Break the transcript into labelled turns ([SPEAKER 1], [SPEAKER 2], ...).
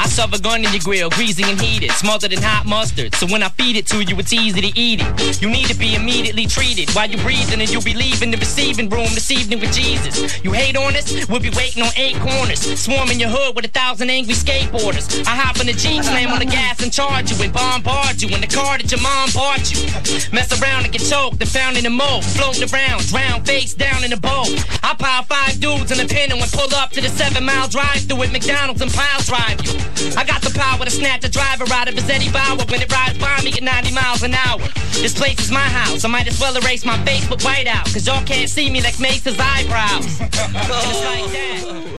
[SPEAKER 1] I shove a gun in your grill, greasy and heated, smothered in hot mustard. So when I feed it to you, it's easy to eat it. You need to be immediately treated while you're breathing, and you'll be leaving the receiving room this evening with Jesus. You hate on us? We'll be waiting on 8 corners, swarming your hood with 1,000 angry skateboarders. I hop in the Jeep, slam on the gas and charge you and bombard you in the car that your mom bought you. Mess around and get choked and found in the moat, floating around, drown face down in the boat. I pile 5 dudes in a pinnacle and pull up to the 7-mile drive-thru at McDonald's and pile drive you. I got the power to snatch the driver out of his Eddie Bauer when it rides by me at 90 miles an hour. This place is my house, I might as well erase my Facebook whiteout, cause y'all can't see me like Mace's eyebrows. And it's like that.